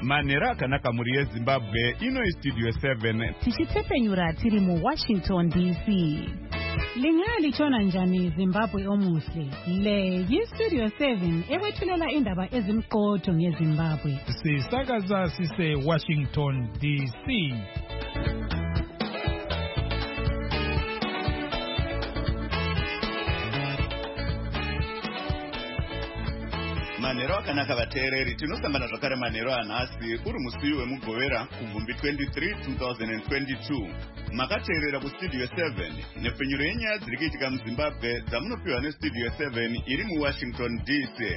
manhero akanaka mhuri yezimbabwe. Ino istudio 7 tichitsepenyura tiri muWashington DC. Lingalitshona njani Zimbabwe omuhle? Le yistudio 7 ekwethulela indaba ezimqotho ngeZimbabwe. Sisakaza sise Washington DC. manhero akanaka vateereri, tinosangana zvakare manhero anhasi uri musi wemugovera kubvumbi 23 2022. Makateerera kustudio 7 nepfenyuro yenyaya dziri kuitika muZimbabwe dzamunopiwa nestudio 7 iri muWashington DC.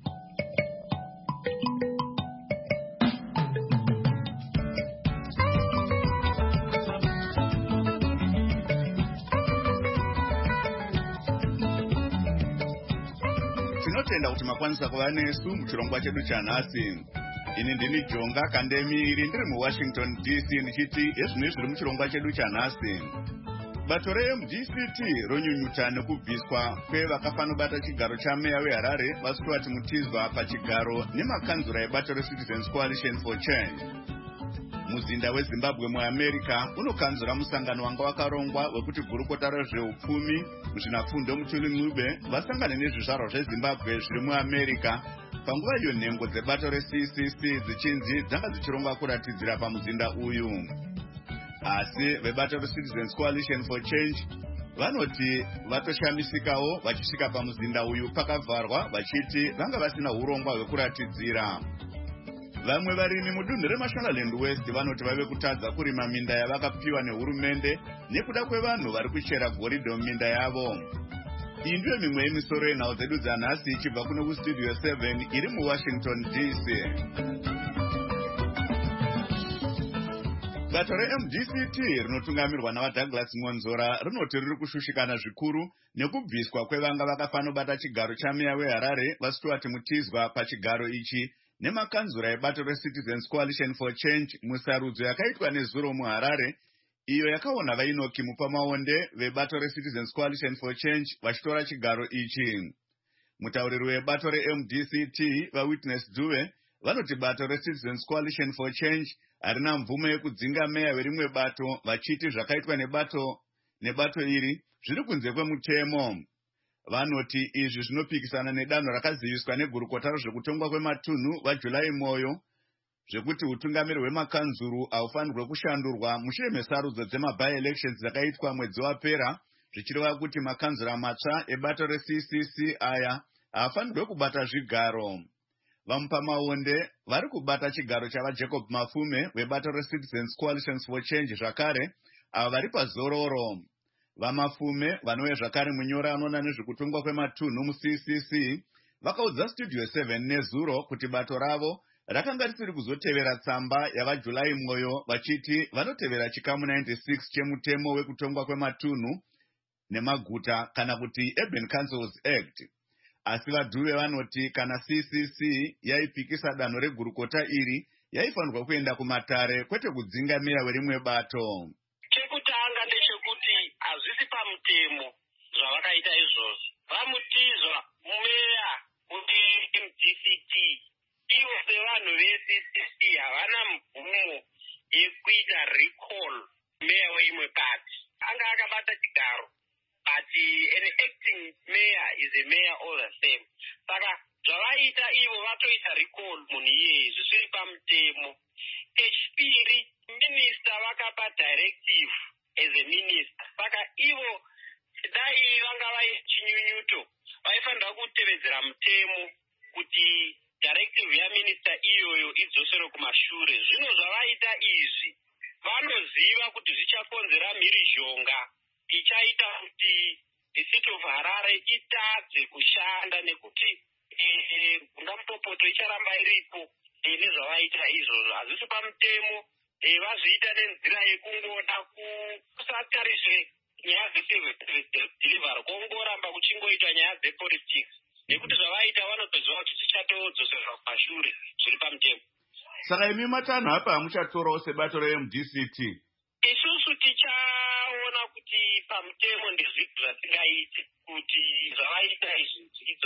Tinotenda kuti makwanisa kuva nesu muchirongwa chedu chanhasi. Ini ndini Jonga Kandemiri ndiri muWashington DC ndichiti ezvino zviri muchirongwa chedu chanhasi. Bato reMDCT ronyunyuta nekubviswa kwevakafanobata chigaro chameya weHarare vaStuart Mutizwa pachigaro nemakanzura ebato reCitizens Coalition for Change. Muzinda weZimbabwe muAmerica unokanzura musangano wanga wakarongwa wekuti gurukota rezveupfumi muzvinafundo Mutuli Ncube vasangane nezvizvarwa zveZimbabwe zviri muAmerica panguva iyo nhengo dzebato reCCC dzichinzi dzanga dzichirongwa kuratidzira pamuzinda uyu. Asi vebato reCitizens Coalition for Change vanoti vatoshamisikawo vachisvika pamuzinda uyu pakavharwa vachiti vanga vasina urongwa hwekuratidzira. Vamwe varimi mudunhu reMashonaland West vanoti vave kutadza kurima minda yavakapiwa nehurumende nekuda kwevanhu vari kuchera goridhe muminda yavo. Iyi ndiyo mimwe yemisoro yenhau dzedu dzanhasi ichibva kuno kustudio 7 iri muWashington DC. Bato reMDCT rinotungamirwa navaDouglas Ngonzora rinoti riri kushushikana zvikuru nekubviswa kwevanga vakafanobata chigaro chameya weHarare vaStuart Mutizwa pachigaro ichi nemakanzura ebato reCitizens Coalition for Change musarudzo yakaitwa nezuro muHarare, iyo yakaona vainoki mupamaonde vebato reCitizens Coalition for Change vachitora chigaro ichi. Mutauriri webato reMDCT vaWitness Dube vanoti bato reCitizens Coalition for Change harina mvumo yekudzinga meya werimwe bato vachiti zvakaitwa nebato iri zviri kunze kwemutemo. Vanoti izvi zvinopikisana nedanho rakaziviswa negurukota rezvekutongwa kwematunhu vaJulai Moyo zvekuti utungamiri hwemakanzuru haufanirwe kushandurwa mushure mesarudzo dzema-by-elections dzakaitwa mwedzi wapera, zvichireva kuti makanzura matsva ebato reCCC aya haafanirwe kubata zvigaro. Vamupamaonde vari kubata chigaro chavaJacob Mafume webato reCitizens Coalition for Change zvakare ava vari pazororo. Vamafume vanouya zvakare munyora anoona nezvekutongwa kwematunhu muCCC vakaudza studio 7 nezuro kuti bato ravo rakanga risiri kuzotevera tsamba yavaJulai Moyo vachiti vanotevera chikamu 96 chemutemo wekutongwa kwematunhu nemaguta kana kuti Urban Councils Act. Asi vaDube vanoti kana CCC yaipikisa danho regurukota iri yaifanirwa kuenda kumatare kwete kudzinga meya werimwe bato. Chekutanga ndechekuti hazvisi pamutemo zvavakaita izvozvo. Vamutizwa mumeya weMDCT ivo sevanhu veCCC havana mvumo yekuita recall meya weimwe pati. Anga akabata chigaro but an acting mayor is a mayor all the same. Saka zvavaita ivo vatoita recall munhu iyeye zvisiri pamutemo. Chechipiri, minister vakapa directive as a minister. Saka ivo dai vanga vaichinyunyuto vaifanira kutevedzera mutemo kuti directive yaminister iyoyo idzoserwe kumashure. Zvino zvavaita izvi vanoziva kuti zvichakonzera mhirizhonga ichaita kuti city of Harare itadze kushanda nekuti Ngamupopoto icharamba iripo. Nezvavaita izvozvo hazvisi pamutemo. Vazviita nenzira yekungoda kusatariswe nyaya delivery kongoramba kuchingoitwa nyaya dzepolitics. Nekuti zvavaita vanotoziva kuti zvichatodzosera kumashure zviri pamutemo. Saka imi matanho apa hamuchatorawo sebato reMDCT? Isusu tichaona kuti pamutemo ndezvipi zvatingaite kuti zvavaita izvi zvidzoserwe kumashure.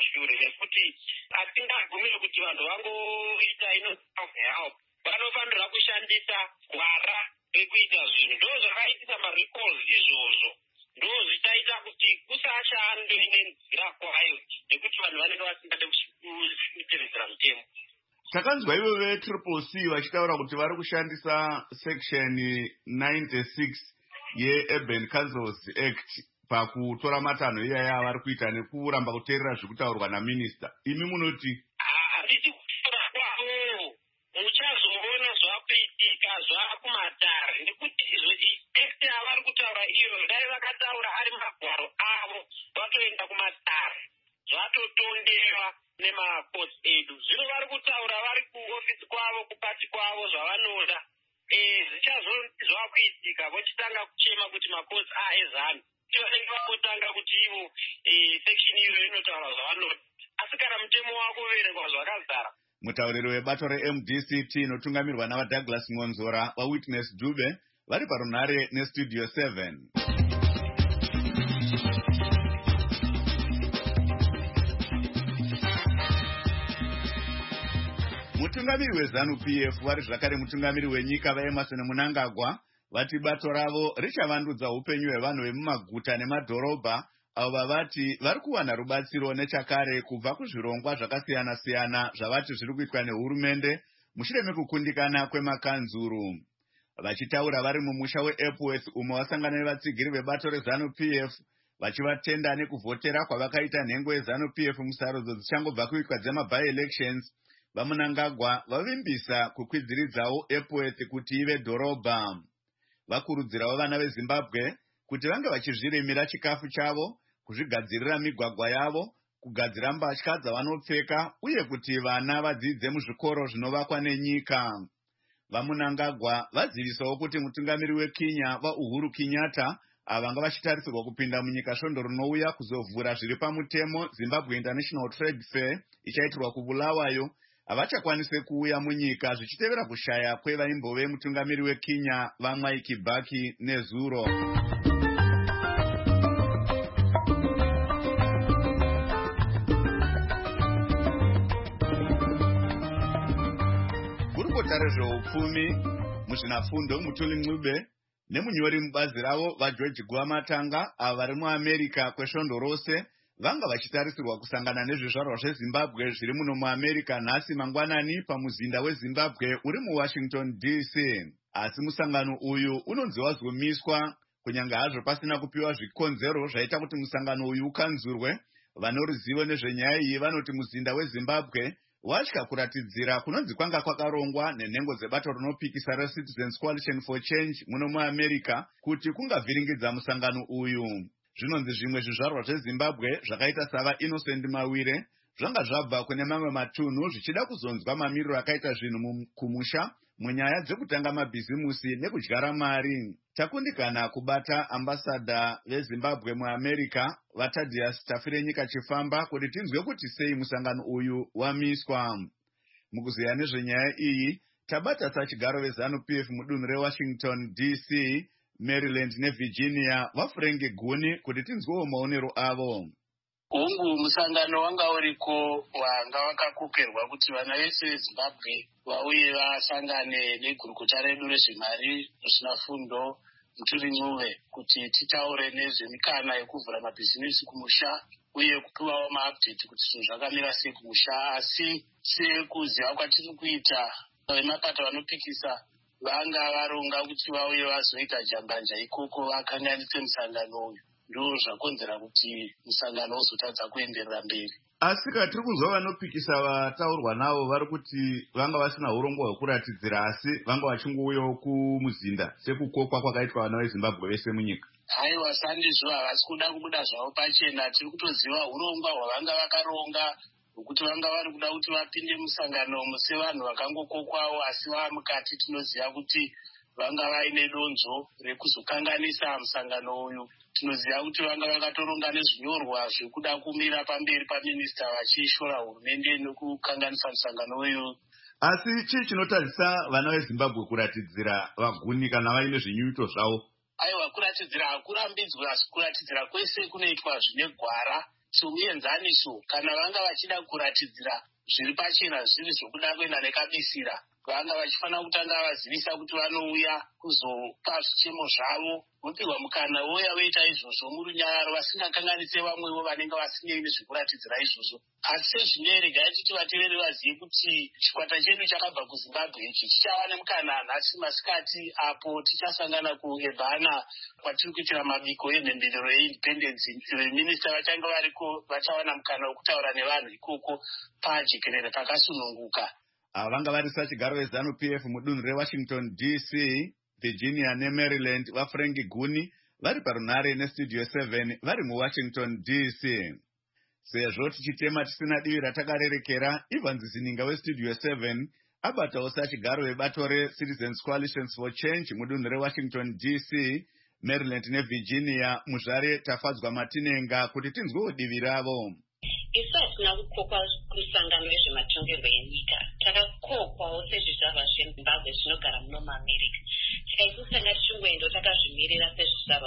kumashure nekuti atingagumire kuti vanhu vangoita help. Vanofanirwa kushandisa gwara rekuita zvinhu. Ndo zvakaitisa marecalls izvozvo. Ndo zvichaita kuti kusashande nenzira kwayo nekuti vanhu vanenge vasingade kutevedzera mutemo. Takanzwa ivo veCCC vachitaura kuti vari kushandisa section 96 yeUrban Councils Act pakutora matanho iyaya avari kuita nekuramba kuteerera zvekutaurwa naminista. Imi munoti? Handisi kutaura kwavo. Muchazoona zvakuitika zvakumatare nekuti act yavari kutaura iyo dai vakataura ari magwaro avo vatoenda kumatare zvatotondewa nemacourts edu. Zvino vari kutaura vari kuofisi kwavo kupati kwavo zvavanoda. Zvichazonzi zvakuitika vochitanga kuchema kuti macourts aezano. Vanenge vangotanga kuti ivo section iyo inotaura zvavanoda. Asi kana mutemo wako uverengwa zvakazara. Mutauriri webato reMDCT inotungamirwa navaDouglas Ngonzora vaWitness Dube vari parunhare neStudio 7. Mutungamiri weZANU-PF vari zvakare mutungamiri wenyika vaEmerson Mnangagwa vati bato ravo richavandudza upenyu hwevanhu vemumaguta nemadhorobha avo vavati vari kuwana rubatsiro nechakare kubva kuzvirongwa zvakasiyana-siyana zvavati zviri kuitwa nehurumende mushure mekukundikana kwemakanzuru. Vachitaura vari mumusha weEpworth umo vasangana nevatsigiri vebato reZANU-PF vachivatenda nekuvhotera kwavakaita nhengo yeZANU-PF musarudzo dzichangobva kuitwa dzema-by-elections, vaMnangagwa vavimbisa kukwidziridzawo Epworth kuti ive dhorobha. Vakurudzirawo vana veZimbabwe kuti vange vachizvirimira chikafu chavo, kuzvigadzirira migwagwa yavo, kugadzira mbatya dzavanopfeka uye kuti vana vadzidze muzvikoro zvinovakwa nenyika. VaMnangagwa vazivisawo kuti mutungamiri weKenya vaUhuru Kenyatta vanga vachitarisirwa kupinda munyika svondo rinouya kuzovhura zviri pamutemo Zimbabwe International Trade Fair ichaitirwa kuBulawayo havachakwanise kuuya munyika zvichitevera kushaya kwevaimbove mutungamiri weKenya vaMwai Kibaki neZuro. Gurukota rezveupfumi muzvinafundo Mutuli Ncube nemunyori mubazi ravo vaGeorge Gwamatanga ava vari muAmerica kwesvondo rose vanga vachitarisirwa kusangana nezvizvarwa zveZimbabwe zviri muno muAmerica nhasi mangwanani pamuzinda weZimbabwe uri muWashington DC. Asi musangano uyu unonzi wazomiswa kunyange hazvo pasina kupiwa zvikonzero zvaita kuti musangano uyu ukanzurwe. Vane ruzivo nezvenyaya iyi vanoti muzinda weZimbabwe watya kuratidzira kunonzi kwanga kwakarongwa nenhengo dzebato rinopikisa reCitizens Coalition for Change muno muAmerica kuti kungavhiringidza musangano uyu. Zvinonzi zvimwe zvizvarwa zveZimbabwe zvakaita sava Innocent Mawire zvanga zvabva kune mamwe matunhu zvichida kuzonzwa mamiriro akaita zvinhu kumusha munyaya dzekutanga mabhizimusi nekudyara mari. Takundikana kubata ambasada veZimbabwe muAmerica vaThaddeus Tafirenyika Chifamba kuti tinzwe kuti sei musangano uyu wamiswa. Mukuziya nezvenyaya iyi tabata sachigaro veZANU-PF mudunhu reWashington DC, Maryland neVirginia vaFrenki Guni kuti tinzwewo maonero avo. Hongu musangano wanga uriko wanga wakakokerwa kuti vana vese veZimbabwe vauye vasangane negurukota redu rezvemari muzvinafundo Mutuli Ncube kuti titaure nezvemikana yekuvhura mabhizimusi kumusha uye kupiwawo maupdate kuti zvinhu zvakamira sei kumusha. Asi sekuziva kwatiri kuita vemapato vanopikisa vanga varonga kuti vauye vazoita jambanja ikoko vakanganise musangano uyu. Ndo zvakonzera kuti musangano uzotadza kuenderera mberi. Asi katiri kuzwa vanopikisa vataurwa navo vari kuti vanga vasina urongwa hwekuratidzira asi vanga vachingouyawo kumuzinda sekukokwa kwakaitwa vana veZimbabwe vese munyika. Haiwa sandizvo havasi kuda kubuda zvavo pachena. Tiri kutoziva urongwa hwavanga vakaronga hwekuti vanga vari kuda kuti vapinde musangano sevanhu vakangokokwawo, asi vamukati tinoziva kuti vanga vaine donzo rekuzokanganisa musangano uyu. Tinoziva kuti vanga vakatoronga nezvinyorwa zvekuda kumira pamberi paminista vachishora hurumende nekukanganisa musangano uyu. Asi chii chinotadzisa vana veZimbabwe kuratidzira vaguni kana vaine zvinyuito zvavo? Aiwa, kuratidzira hakurambidzwe, asi kuratidzira kwese kunoitwa zvine gwara somuenzaniso kana vanga vachida kuratidzira zviri pachena zviri zvokuda kuenda nekabisira, vanga vachifanira kutanga vazivisa kuti vanouya kuzopa zvichemo zvavo, vopihwa mukana vouya voita izvozvo murunyararo vasingakanganise vamwevo vanenge vasinei nezvekuratidzira izvozvo. Asi sezvino regai kuti vateveri vazive kuti chikwata chedu chakabva kuZimbabwe ichi chichava nemukana nhasi masikati apo tichasangana kuEbhana kwatiri kuitira mabiko emhemberero yeindependence. Veminista vachange variko vachawana mukana wokutaura nevanhu ikoko pajekerere pakasununguka. Vanga vari sachigaro weZANU-PF mudunhu reWashington DC, Virginia neMaryland vaFrank Guni vari parunhare neStudio 7 vari muWashington DC. Sezvo tichitema tisina divi ratakarerekera, Evans Zininga weStudio 7 abatawo sachigaro webato reCitizens Coalitions for Change mudunhu reWashington DC, Maryland neVirginia. Muzvare tafadzwa Matinenga kuti tinzwewo divi ravo. Isu hatina kukokwa kumusangano wezvematongerwo enyika, takakokwawo sezvizvarwa zveZimbabwe zvinogara muno muAmerica. Saka isu tanga tichingwendo takazvimirira sezvizvarwa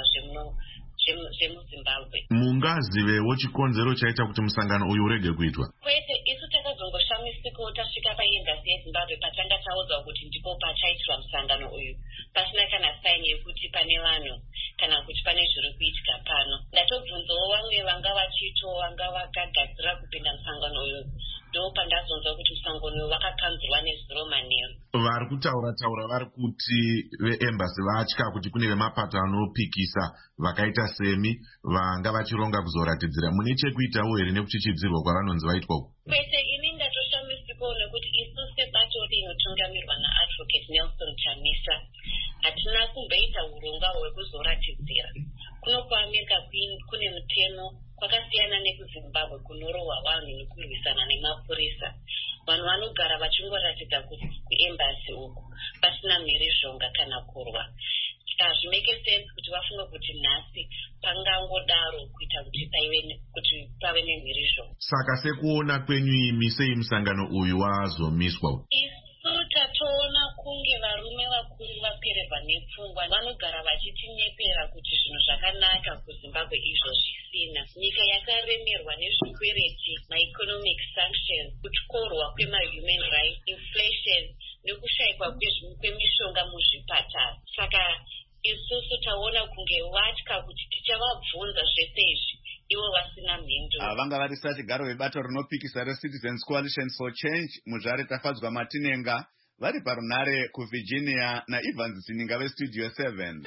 zvemuZimbabwe. Mungazivewo chikonzero chaita kuti musangano uyu urege kuitwa? Kwete, isu takazongoshamisikawo tasvika paembasi yeZimbabwe patanga taudzwa kuti ndipo pachaitirwa musangano uyu, pasina kana saini yekuti pane vanhu kana kuti pane zviri kuitika pano. Ndatobvunzawo vamwe vanga vakagadzira kupinda musangano uyu, ndo pandazonzwa kuti musangano uyu wakakanzurwa nezuro manheru. Vari kutaura vari kuti veembasi vatya kuti kune vemapato anopikisa vakaita semi vanga vachironga kuzoratidzira. Mune chekuitawo here nekuchichidzirwa kwavanonzi vaitwa uku? Kwete, ini ndatoshamisikawo nekuti isu sebato rinotungamirwa naAdvocate Nelson Chamisa hatina kumboita urongwa hwekuzoratidzira. Kuno kuAmerica kune mutemo kwakasiyana nekuZimbabwe kunorohwa vanhu nekurwisana nemapurisa. Vanhu vanogara vachingoratidza kuembasi uku pasina mhirizhonga kana kurwa. Hazvimeke sense kuti vafunge kuti nhasi pangangodaro kuita kuti pave nemhirizhonga. Saka sekuona kwenyu imi sei musangano uyu wazomiswa? Isu tatoona kunge varume vakuru vapererwa nepfungwa vanogara vachitinyepera kuti zvinhu zvakanaka kuZimbabwe izvo zvisina. Nyika yakaremerwa nezvikwereti, maeconomic sanctions, kutyorwa kwemahuman rights, inflation nekushayikwa kwemishonga muzvipatara. Saka isusu taona kunge vatya kuti tichavabvunza zvese izvi ivo vasina mhinduro. Vanga vari sachigaro webato rinopikisa reCitizens Coalitions for Change muzvare tafadzwa Matinenga vari parunhare kuVirginia naEvans Zininga weStudio 7.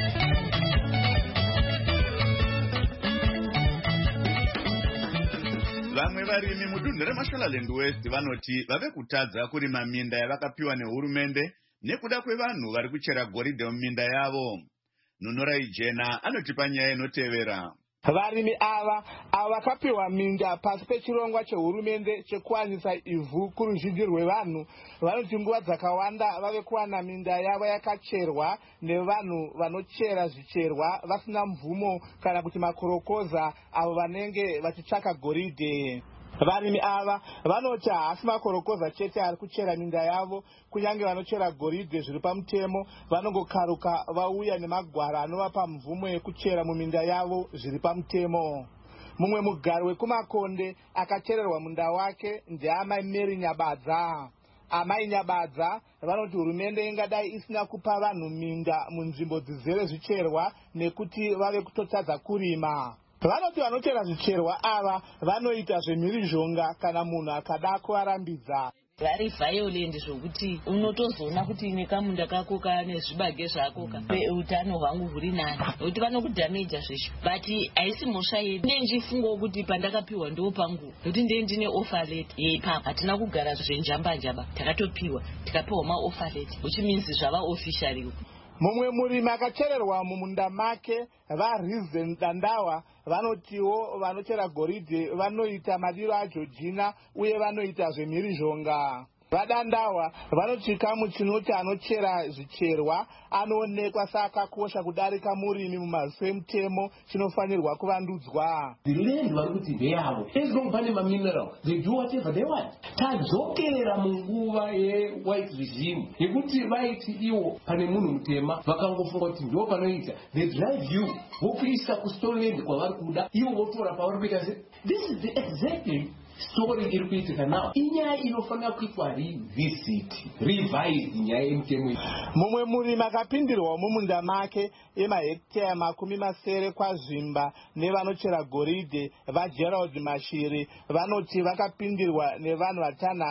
Vamwe varimi mudunhu reMashonaland West vanoti vave kutadza kurima minda yavakapiwa nehurumende nekuda kwevanhu vari kuchera goridhe muminda yavo. Nunorai Jena anotipa nyaya inotevera. Varimi ava vakapiwa minda pasi pechirongwa chehurumende chekuwanisa ivhu kuruzhinji rwevanhu vanoti nguva dzakawanda vave kuwana minda yavo yakacherwa nevanhu vanochera zvicherwa vasina mvumo kana kuti makorokoza avo vanenge vachitsvaka goridhe. Varimi ava vanoti haasi makorokoza chete ari kuchera minda yavo, kunyange vanochera goridhe zviri pamutemo vanongokaruka vauya nemagwara anovapa mvumo yekuchera muminda yavo zviri pamutemo. Mumwe mugari wekumakonde akachererwa munda wake ndeamai Mary Nyabadza. Amai Nyabadza vanoti hurumende ingadai isina kupa vanhu minda munzvimbo dzizere zvicherwa nekuti vave kutotadza kurima. Vanoti vanochera zvicherwa ava vanoita zvemhirizhonga kana munhu akada kuvarambidza. Vari violent zvokuti unotozoona kuti nekamunda kako kane zvibage zvako utano hwangu huri nani nokuti vanokudhameja zvesho. But haisi mhosva yedu. Nenjifungo kuti pandakapiwa ndo pangu nokuti ndine offer letter papa hatina kugara zvenjamba-njamba, takatopiwa tikapiwa maoffer letter which means zvava officially. Mumwe murimi akachererwa mumunda make vaRizen Dandawa vanotiwo vanochera goridhe vanoita madiro aJorgina uye vanoita zvemhirizhonga. Vadandawa vanoti chikamu chinoti anochera zvicherwa anoonekwa sakakosha kudarika murimi mumaziso emutemo chinofanirwa kuvandudzwa. The land vari kuti ndeyavo. As long pane mamineral, they do whatever they want. Tadzokera munguva ye-white regime yekuti vaiti iwo pane munhu mutema vakangofunga kuti ndo panoita. They drive you vokuisa kustoreland kwavari kuda ivo votora pavari kuita se. This is the exactly story iri kuitika nawo. Inyaya inofanira kuitwa revisit, revise nyaya yemutemo. Mumwe murimi akapindirwa mumunda make emahekitaya 70 kwazvimba nevanochera goridhe vaGerald Mashiri vanoti vakapindirwa nevanhu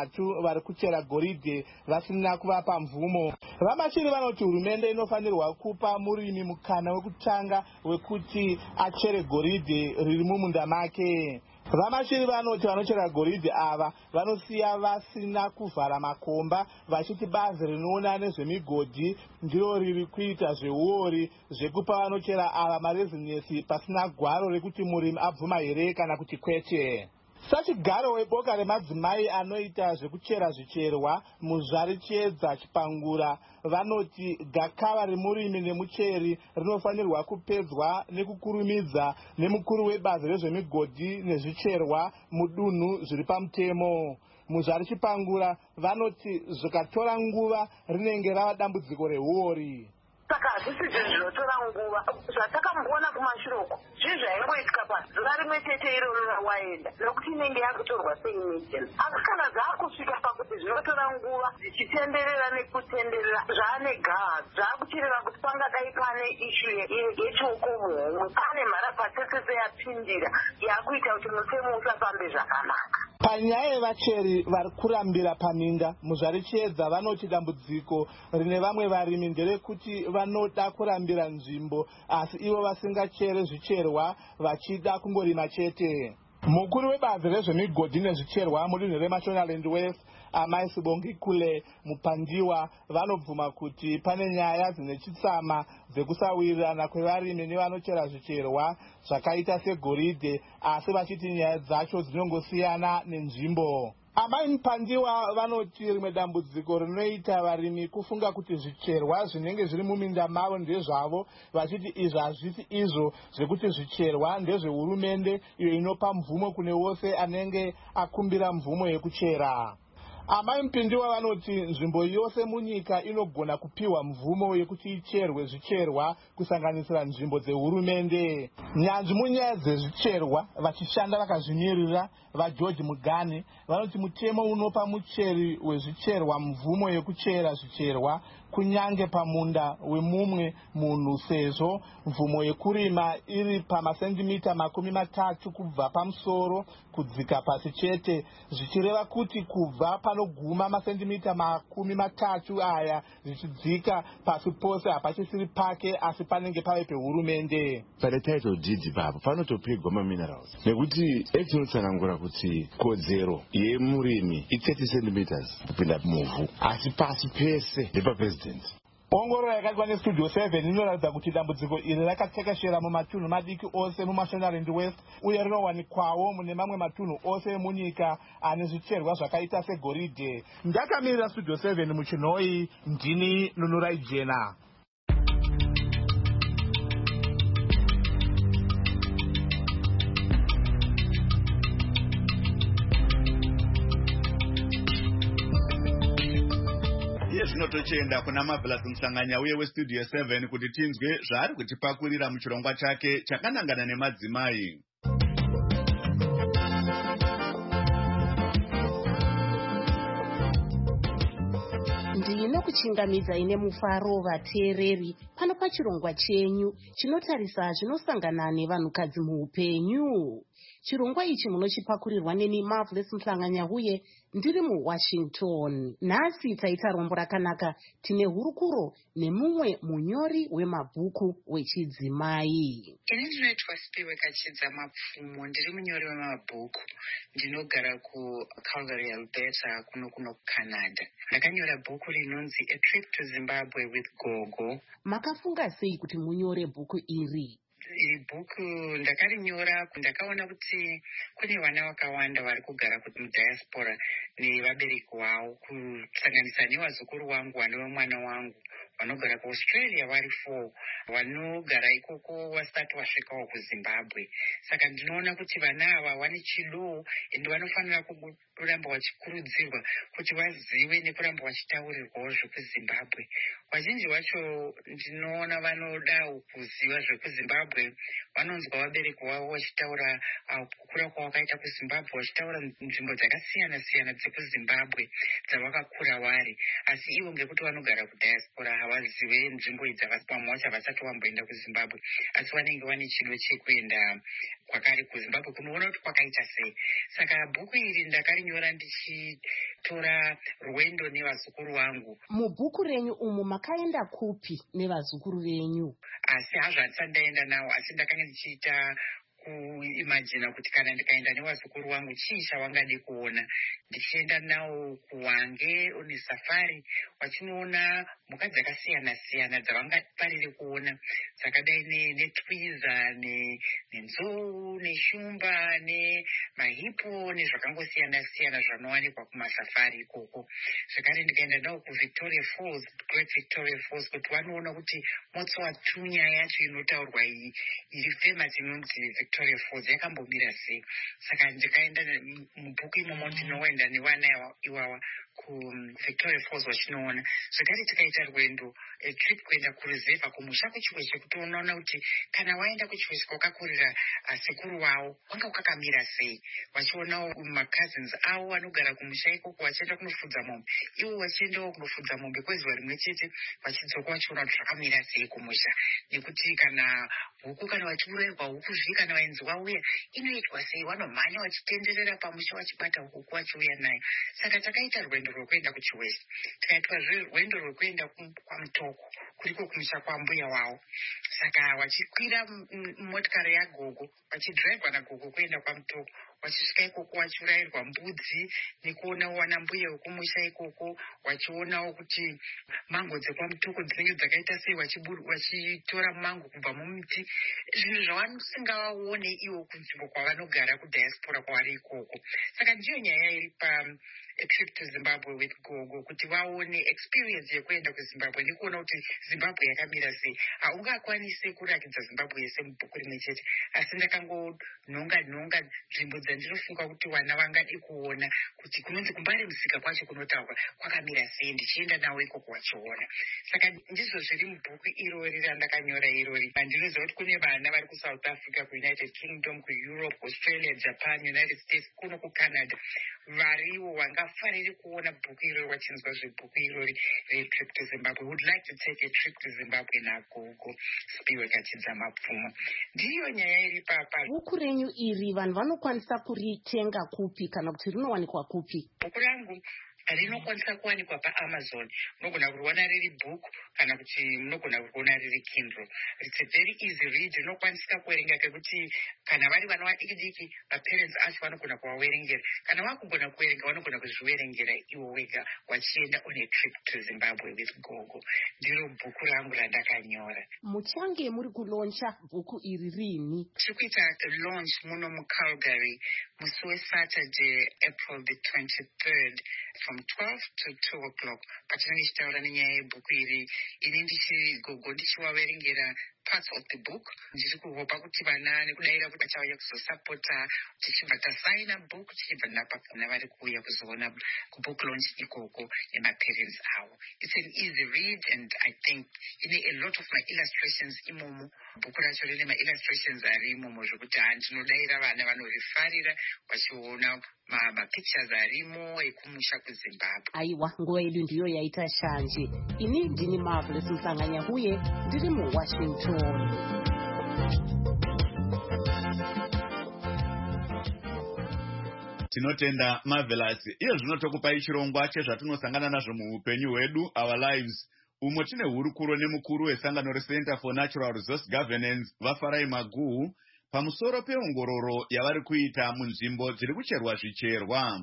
3 vari kuchera goridhe vasina kuvapa mvumo. VaMashiri vanoti hurumende inofanirwa kupa murimi mukana wekutanga wekuti achere goridhe riri mumunda make. VaMashiri vanoti vanochera goridhe ava vanosiya vasina kuvhara makomba vachiti bazi rinoona nezvemigodhi ndiro riri kuita zveuori zvekupa vanochera ava marezinesi pasina gwaro rekuti murimi abvuma here kana kuti kwete. Sachigaro weboka remadzimai anoita zvekuchera zvicherwa muzvari Chiedza Chipangura vanoti gakava remurimi nemucheri rinofanirwa kupedzwa nekukurumidza nemukuru webazi rezvemigodhi nezvicherwa mudunhu zviri pamutemo. Muzvari Chipangura vanoti zvikatora nguva rinenge rava dambudziko reuori. Saka hazvisi zvinhu zvinotora nguva zvatakamboona kumashiroko zvinhu zvaingoitika pasi zuva rimwe chete iroro rawaenda nokuti inenge yakutorwa seimagence. Asi kana zvaakusvika pakuti zvinotora nguva zvichitenderera nekutenderera zvaane gazi zvaakuchireva kuti pangadai pane ishu yechiukomuhomwe pane mharapatesese yapindira yakuita kuti mutemo usafambe zvakanaka. Panyaya yevacheri vari kurambira paminda muzvari Chiedza vanoti dambudziko rine vamwe varimi nderekuti vanoda kurambira nzvimbo asi ivo vasingachere zvicherwa vachida kungorima chete. Mukuru webazi rezvemigodhi nezvicherwa mudunhu reMashonaland West Amai Sibongi Kule Mupandiwa vanobvuma kuti pane nyaya dzine chitsama dzekusawirirana kwevarimi nevanochera zvicherwa zvakaita segoridhe asi vachiti nyaya dzacho dzinongosiyana nenzvimbo. Amai Mupandiwa vanoti rimwe dambudziko rinoita varimi kufunga kuti zvicherwa zvinenge zviri muminda mavo ndezvavo vachiti izvi hazvisi izvo zvekuti zvicherwa ndezvehurumende iyo inopa mvumo kune wose anenge akumbira mvumo yekuchera. Amai Mupandiwa vanoti nzvimbo yose munyika inogona kupiwa mvumo yekuti icherwe zvicherwa kusanganisira nzvimbo dzehurumende. Nyanzvi munyaya dzezvicherwa vachishanda vakazvimirira vaGeorge Mugani vanoti mutemo unopa mucheri wezvicherwa mvumo yekuchera zvicherwa kunyange pamunda wemumwe munhu sezvo mvumo yekurima iri pamasendimita 30 kubva pamusoro kudzika pasi chete zvichireva kuti kubva panoguma masendimita 30 aya zvichidzika pasi pose hapachisiri pake asi panenge pave pehurumende. Pane title deed ipapo panotopigwa maminerals nekuti act inotsanangura kuti kodzero yemurimi i30 cm kupinda muvhu asi pasi pese ndepapresident. Ongororo yakaitwa neStudio 7 inoratidza kuti dambudziko iri rakatekeshera mumatunhu madiki ose muMashonaland West uye rinowanikwawo mune mamwe matunhu ose munyika ane zvicherwa zvakaita segoridhe. Ndakamirira Studio 7 muchinhoi ndini Nunurai Jena. Zvinotochenda kuna Marvelous Musanganya uye weStudio 7 kuti tinzwe zvaari kutipakurira muchirongwa chake chakanangana nemadzimai. Ndinokuchingamidza ine mufaro vateereri pano pachirongwa chenyu chinotarisa zvinosangana nevanhukadzi muupenyu. Chirongwa ichi munochipakurirwa neni Marvelous Musanganya uye ndiri muWashington. Nhasi taita rombo rakanaka tine hurukuro nemumwe munyori wemabhuku wechidzimai. Ini ndinoitwa Spiwe Kachidza Mapfumo, ndiri munyori wemabhuku. Ndinogara kuCalgary, Alberta, kuno kuCanada. Ndakanyora bhuku rinonzi A Trip to Zimbabwe with Gogo. Makafunga sei kuti munyore bhuku iri? iri bhuku ndakarinyora ndakaona kuti kune vana vakawanda vari kugara mudiaspora nevabereki wavo, kusanganisa nevazukuru vangu vanova mwana wangu vanogara kuaustralia vari 4 vanogara ikoko vasati vasvikawo kuzimbabwe. Saka ndinoona kuti vana ava vane chido ende vanofanira kuramba vachikurudzirwa kuti vazive nekuramba vachitaurirwawo zvekuzimbabwe. Vazhinji vacho ndinoona vanoda kuziva zvekuzimbabwe, vanonzwa vabereki vavo vachitaura kukura kwavakaita kuzimbabwe, vachitaura nzvimbo dzakasiyana siyana dzekuzimbabwe dzavakakura vari, asi ivo ngekuti vanogara kudiaspora havazive nzvimbo idzi, vamwe vacho havasati vamboenda kuzimbabwe, asi vanenge vane chido chekuenda kwakare kuzimbabwe kunoona kuti kwakaita sei. Saka bhuku iri ndakarinyora ndichitora rwendo nevazukuru vangu. Mubhuku renyu umu makaenda kupi nevazukuru venyu? Asi hazvo handisati ndaenda navo, asi ndakanga ndichiita kuimagina kuti kana ndikaenda nevazukuru vangu chii chavangade kuona. Ndichienda navo kuwange nesafari, vachinoona mhuka dzakasiyana siyana dzavangafarire kuona, dzakadai netwiza nenzou neshumba nemahipo nezvakangosiyana siyana zvanowanikwa kumasafari ikoko. Zvakare ndikaenda navo kuVictoria Falls, Great Victoria Falls, kuti vanoona kuti Motswatunya yacho inotaurwa iyi iri famous inonzi Victoria Falls yakambomira sei. Saka ndikaenda mubhuku imomo ndinoenda nevana iwawa kuVictoria Falls vachinoona. Zvakare tikaita rwendo trip kuenda kureserva kumusha kuchiweshe, kuti unoona kuti kana waenda kuchiweshe kwakakurira sekuru wavo kwanga kwakamira sei, vachionawo macousins avo vanogara kumusha ikoko vachienda kunofudza mombe, ivo vachiendawo kunofudza mombe kwezuva rimwe chete, vachidzoka vachiona kuti zvakamira sei kumusha, nekuti kana huku kana vachiurayirwa huku zvi kana vaenzi vauya inoitwa sei, vanomhanya vachitenderera pamusha vachibata huku vachiuya nayo. Saka takaita rwendo rwekuenda kuchiweshe, tikaitwazve rwendo rwekuenda kwaMutoko kuriko kumusha kwambuya wavo. Saka vachikwira motikari yagogo, vachidhiraivwa nagogo kuenda kwaMutoko, vachisvika ikoko vachiurayirwa mbudzi nekuonawo wana mbuya wekumusha ikoko, vachionawo kuti mango dzekwaMutoko dzinenge dzakaita sei, vachitora mango kubva mumuti, zvinhu zvavanosingavaone ivo kunzvimbo kwavanogara kudiaspora kwavari ikoko. Saka ndiyo nyaya iri trip to Zimbabwe with Gogo, kuti vaone experience yekuenda kuZimbabwe nekuona kuti Zimbabwe yakamira sei. Haungakwanisi kurakidza Zimbabwe yese mubhuku rimwe chete, asi ndakangonhonga nzvimbo dzandinofunga kuti vana vangade kuona, kuti kunonzi kumbare musika kwacho kunotaurwa kwakamira sei, ndichienda navo ikoko vachiona. Saka ndizvo zviri mubhuku irori randakanyora irori. Ndinoziva kuti kune vana vari kuSouth Africa, kuUnited Kingdom, kuEurope, Australia, Japan, United States, kuno kuCanada, variwo vangafariri kuona bhuku irori, vachinzwa zvebhuku irori retrip to Zimbabwe. Would like to take a trip to Zimbabwe nagogo Spiwe Kachidza Mapfumo. Ndiyo nyaya iri papa. Bhuku renyu iri vanhu vanokwanisa kuritenga kupi kana kuti rinowanikwa kupi? Bhuku rangu rinokwanisa kuwanikwa paAmazon. Munogona kuriona riri book kana kuti munogona kuriona riri Kindle. It's a very easy read. Rinokwanisa kuverenga kekuti kana vari vana vadiki diki, maparents acho vanogona kuvaverengera. Kana vakugona kuverenga vanogona kuzviverengera ivo vega vachienda on a trip to Zimbabwe with Gogo. Ndiro bhuku rangu randakanyora. Muchange muri kuloncha bhuku iri rini? Tiri kuita launch muno muCalgary musi weSaturday, April the 23rd from 12 to 2 o'clock. Patinenge tichitaura nenyaya yebhuku iri, ini ndichigogo ndichivaverengera parts of the book. Ndiri kuhopa kuti vana nekudayira kuti vachauya kuzosapota, tichibva tasaina book, tichibva napapana vari kuuya kuzoona kubook launch ikoko nemaparents avo. It's an easy read and I think a lot of my illustrations imomo. Bhuku racho rine maillustrations ari imomo zvokuti handinodayira vana vanorifarira vachiona mapictures arimo ekumusha kuZimbabwe. Aiwa, nguva yedu ndiyo yaita shanje. Ini ndini Marvelous Mhlanganya huye ndiri muWashington. Tinotenda Marvelous. Iyo zvinotokupai chirongwa chezvatinosangana nazvo muupenyu hwedu, Our Lives. Umo tine hurukuro nemukuru wesangano reCenter for Natural Resource Governance, Vafarai Maguhu, pamusoro peongororo yavari kuita munzvimbo dziri kucherwa zvicherwa.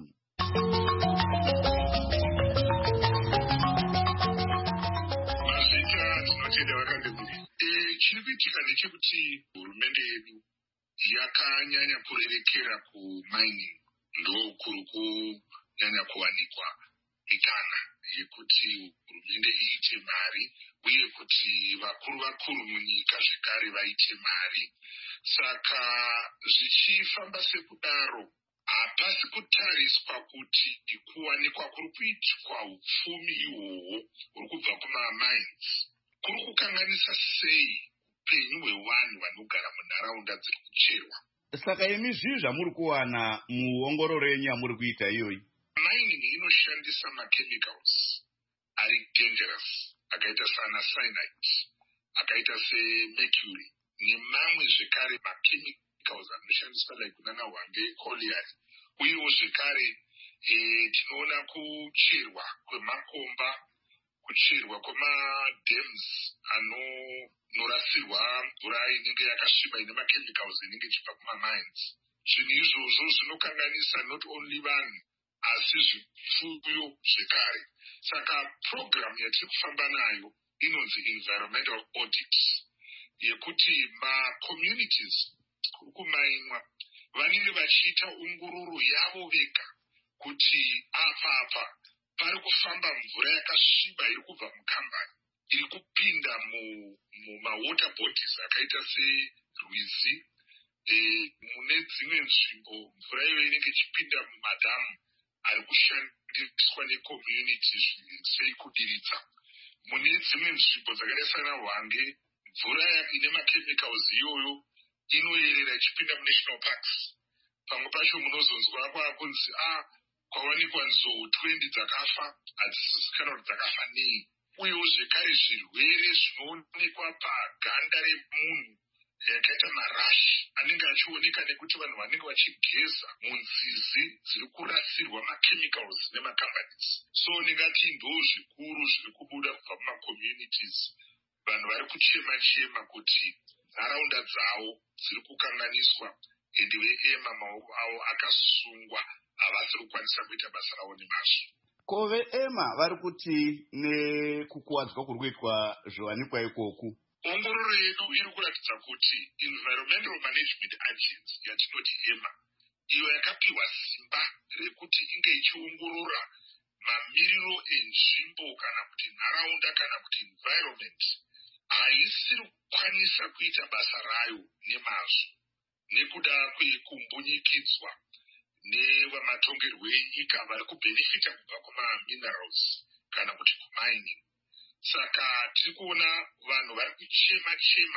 Mazita tinotenda vakandeguri. chiri kuitika ndechekuti hurumende yedu yakanyanya kurerekera kumining, ndokuri kunyanya kuwanikwa mikana yekuti hurumende iite mari uye kuti vakuru munyika zvekare vaite mari. Saka zvichifamba sekudaro, hapasi kutariswa kuti kuwanikwa kuri kuitwa upfumi ihwohwo huri kubva kumamines kuri kukanganisa sei upenyu hwevanhu vanogara munharaunda dziri kucherwa. Saka imi zvii zvamuri kuwana muongororo yenyu yamuri kuita iyoyi? Mining inoshandisa machemicals ari dangerous akaita sana cyanide, akaita semercury nemamwe zvekare machemicals anoshandiswa like kunana hwange colliery. Uyewo zvekare tinoona kucherwa kwemakomba, kucherwa kwemadams anorasirwa mvura inenge yakasviba ine machemicals inenge ichibva kumamines. Zvinhu izvozvo zvinokanganisa not only vanhu asi zvipfuyo zvekare. Saka program yatiri kufamba nayo inonzi environmental audit, yekuti macommunities kuri kumainwa vanenge vachiita ongororo yavo vega kuti apa pari kufamba mvura yakasviba iri kubva mukambani iri kupinda mumawater bodies akaita serwizi. Mune dzimwe nzvimbo mvura iyoyo inenge ichipinda mumadhamu ari kushandiswa necommunity sei kudiridza. Mune dzimwe nzvimbo dzakaita sana hwange mvura ine machemicals iyoyo inoyerera ichipinda munational parks. Pamwe pacho munozonzwa kwakunzi kwawanikwa nzou 20 dzakafa, hadzizivikanwa kuti dzakafa nei. Uyewo zvekare zvirwere zvinoonekwa paganda remunhu yakaita marashi anenge achioneka nekuti vanhu vanenge vachigeza munzizi dziri kurasirwa machemicals nemacompanies. So ndingati ndo zvikuru zviri kubuda kubva mumacommunities. Vanhu vari kuchema kuti nharaunda dzavo dziri kukanganiswa ende veema maoko avo akasungwa, havasi kukwanisa kuita basa ravo nemazvo. Ko veema vari kuti nekukuwadzwa kuri kuitwa zviwanikwa ikoku? Ongororo yedu iri kuratidza kuti environmental management agents yatinoti EMA, iyo yakapiwa simba rekuti inge ichiongorora mamiriro enzvimbo kana kuti nharaunda kana kuti environment, haisiri kukwanisa kuita basa rayo nemazvo nekuda kwekumbunyikidzwa nevamatongerwo enyika vari kubhenefita kubva kumaminerals kana kuti kumining. Saka tiri kuona vanhu vari kuchema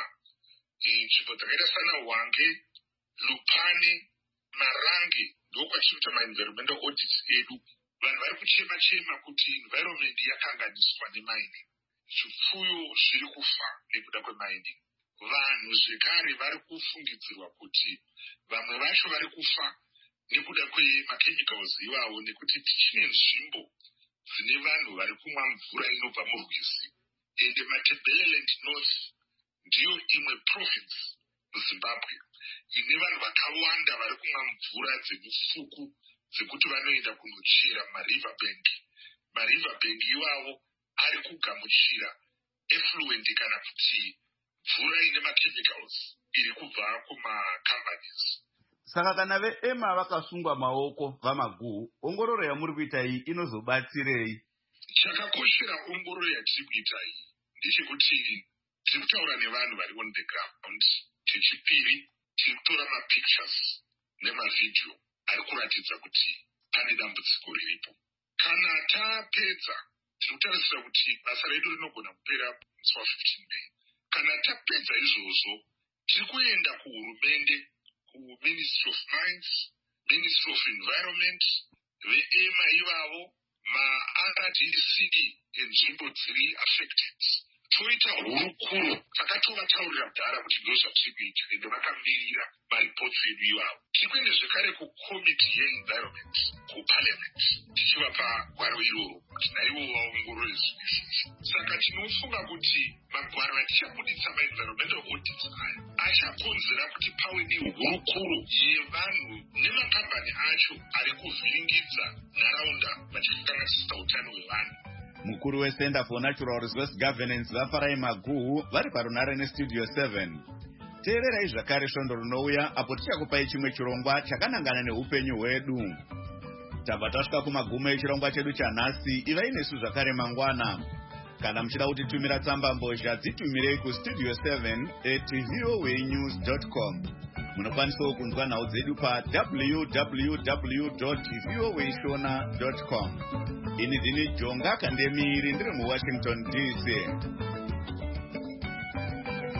nzvimbo dzakaita sana hwange, Lupane, Marange, ndokwatinoita maenvironmental audits edu. Vanhu vari kuchema kuti environment yakanganiswa nemining, zvipfuyo zviri kufa nekuda kwemining. Vanhu zvekare vari kufungidzirwa kuti vamwe vacho vari kufa nekuda kwemachemicals iwawo, nekuti tichine nzvimbo dzine vanhu vari kumwa mvura inobva murwizi. Ende Matabeleland North ndiyo imwe province muZimbabwe ine vanhu vakawanda vari kumwa mvura dzemufuku dzekuti vanoenda kunochera mariver bank. Mariver bank iwavo ari kugamuchira effluent kana kuti mvura ine machemicals iri kubva kumacompanies. Saka kana veema vakasungwa maoko vamaguhu, ongororo yamuri kuita iyi inozobatsirei? Chakakoshera ongororo yatiri kuita iyi ndechekuti tiri kutaura nevanhu vari on the ground. Chechipiri, tiri kutora mapictures nemavidhio ari kuratidza kuti pane dambudziko riripo. Kana tapedza, tiri kutarisira kuti basa redu rinogona kupera musi wa15 May. Kana tapedza izvozvo, tiri kuenda kuhurumende, kuMinistry of Mines, Ministry of Environment, veema ivavo, ma-RDC enzvimbo dziri affected. Toita hurukuro, takatovautaurira kudhara kuti ndo zvatiri kuita, ende vakamirira maripotsi edu ivavo. Tiri kuenda zvekare kukomiti yeenvironment, kuparliament, tichivapa gwaro iroro kuti naivo vaongorore zvinhu izvozvo. Saka tinofunga kuti magwaro atichabuditsa maenvironmental audits aya achakonzera kuti pave nehurukuro yevanhu nemakambani acho ari kuvhiringidza nharaunda vachikanganisisa utano hwevanhu. mukuru weCenter for Natural Resource Governance vaFarai Maguhu vari parunare neStudio 7. Teererai zvakare svondo rinouya apo tichakupai chimwe chirongwa chakanangana neupenyu hwedu. Tabva tasvika kumagumo echirongwa chedu chanhasi. Ivai nesu zvakare mangwana. Kana muchida kutitumira tsamba mbozha dzitumirei kustudio 7@voanews.com. Munokwanisawo kunzwa nhau dzedu www.voashona.com. Ini ndini Jonga Kandemiri ndiri muWashington DC.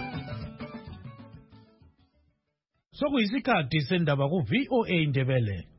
Sokuyisikhathi sendaba ku VOA Ndebele.